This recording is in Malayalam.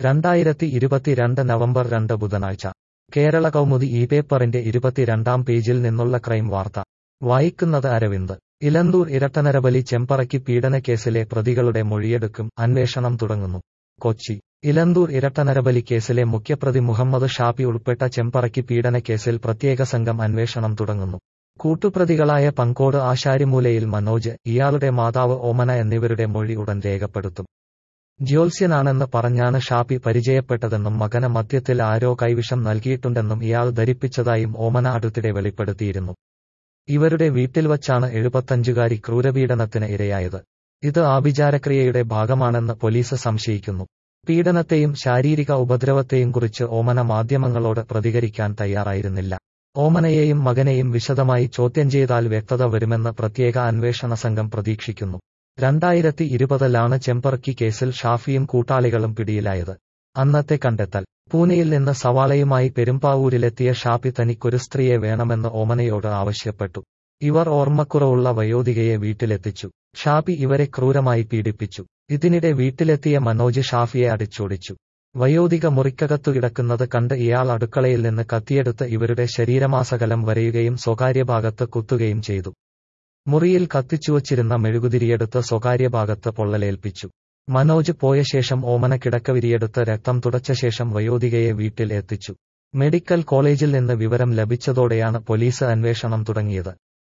2022 നവംബർ 2 ബുധനാഴ്ച കേരള കൗമുദി ഈ പേപ്പറിന്റെ 22-ാം പേജിൽ നിന്നുള്ള ക്രൈം വാർത്ത വായിക്കുന്നത് അരവിന്ദ്. ഇലന്തൂർ ഇരട്ടനരബലി ചെമ്പറക്കി പീഡനക്കേസിലെ പ്രതികളുടെ മൊഴിയെടുക്കും, അന്വേഷണം തുടങ്ങുന്നു. കൊച്ചി. ഇലന്തൂർ ഇരട്ടനരബലി കേസിലെ മുഖ്യപ്രതി മുഹമ്മദ് ഷാഫി ഉൾപ്പെട്ട ചെമ്പറക്കി പീഡനക്കേസിൽ പ്രത്യേക സംഘം അന്വേഷണം തുടങ്ങുന്നു. കൂട്ടുപ്രതികളായ പങ്കോട് ആശാരിമൂലയിൽ മനോജ്, ഇയാളുടെ മാതാവ് ഓമന എന്നിവരുടെ മൊഴി ഉടൻ രേഖപ്പെടുത്തും. ജ്യോത്സ്യനാണെന്ന് പറഞ്ഞാണ് ഷാഫി പരിചയപ്പെട്ടതെന്നും മകന് മദ്യത്തിൽ ആരോ കൈവിഷം നൽകിയിട്ടുണ്ടെന്നും ഇയാൾ ധരിപ്പിച്ചതായും ഓമന അടുത്തിടെ വെളിപ്പെടുത്തിയിരുന്നു. ഇവരുടെ വീട്ടിൽ വച്ചാണ് 75-കാരി ക്രൂരപീഡനത്തിന് ഇരയായത്. ഇത് ആഭിചാരക്രിയയുടെ ഭാഗമാണെന്ന് പോലീസ് സംശയിക്കുന്നു. പീഡനത്തെയും ശാരീരിക ഉപദ്രവത്തെയും കുറിച്ച് ഓമന മാധ്യമങ്ങളോട് പ്രതികരിക്കാൻ തയ്യാറായിരുന്നില്ല. ഓമനയെയും മകനെയും വിശദമായി ചോദ്യം ചെയ്താൽ വ്യക്തത വരുമെന്ന് പ്രത്യേക അന്വേഷണ സംഘം പ്രതീക്ഷിക്കുന്നു. 2020-ലാണ് ചെമ്പറക്കി കേസിൽ ഷാഫിയും കൂട്ടാളികളും പിടിയിലായത്. അന്നത്തെ കണ്ടെത്തൽ: പൂനെയിൽ നിന്ന് സവാളയുമായി പെരുമ്പാവൂരിലെത്തിയ ഷാഫി തനിക്കൊരു സ്ത്രീയെ വേണമെന്ന് ഓമനയോട് ആവശ്യപ്പെട്ടു. ഇവർ ഓർമ്മക്കുറവുള്ള വയോധികയെ വീട്ടിലെത്തിച്ചു. ഷാഫി ഇവരെ ക്രൂരമായി പീഡിപ്പിച്ചു. ഇതിനിടെ വീട്ടിലെത്തിയ മനോജ് ഷാഫിയെ അടിച്ചോടിച്ചു. വയോധിക മുറിക്കകത്തു കിടക്കുന്നത് കണ്ട് ഇയാൾ അടുക്കളയിൽ നിന്ന് കത്തിയെടുത്ത് ഇവരുടെ ശരീരമാസകലം വരയുകയും സ്വകാര്യഭാഗത്ത് കുത്തുകയും ചെയ്തു. മുറിയിൽ കത്തിച്ചുവച്ചിരുന്ന മെഴുകുതിരിയെടുത്ത് സ്വകാര്യഭാഗത്ത് പൊള്ളലേൽപ്പിച്ചു. മനോജ് പോയ ശേഷം ഓമന കിടക്കവിരിയെടുത്ത് രക്തം തുടച്ച ശേഷം വയോധികയെ വീട്ടിൽ എത്തിച്ചു. മെഡിക്കൽ കോളേജിൽ നിന്ന് വിവരം ലഭിച്ചതോടെയാണ് പോലീസ് അന്വേഷണം തുടങ്ങിയത്.